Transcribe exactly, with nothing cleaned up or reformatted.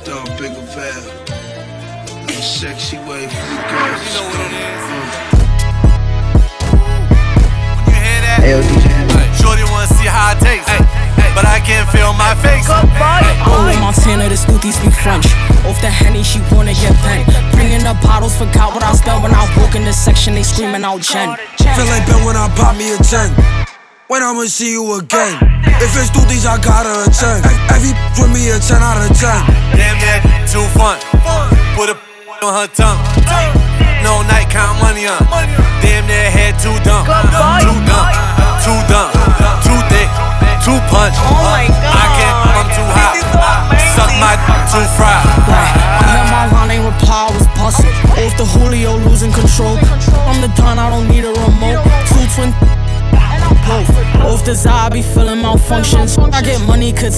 star, bigger valve. A sexy way for the girls. You know what it is. Uh. When you hear that, Hey, yo, D J. shorty wanna see how it tastes, but I can't feel my face. Oh, Montana, the Scooties be French. Off the Henny, she wanna get bent. Bringing the bottles, forgot what I spent when I walk in the section, they screaming out Jen. Feel like Ben when I pop me a ten. When I'ma see you again? If it's Scooties, I gotta attend. Every with me a ten out of ten. Damn, that too fun. Put a on her tongue. No night, count money on. Damn, that head too dumb. Too dumb, too dumb, too thick, too punch. I can't, I'm too hot. Suck my too fried. I heard my line ain't reply, I was busted. Off the Julio, losing control. I'm the Don, I don't need a remote. Two twin. Off the Zah, I be feeling malfunctions. I get money, cause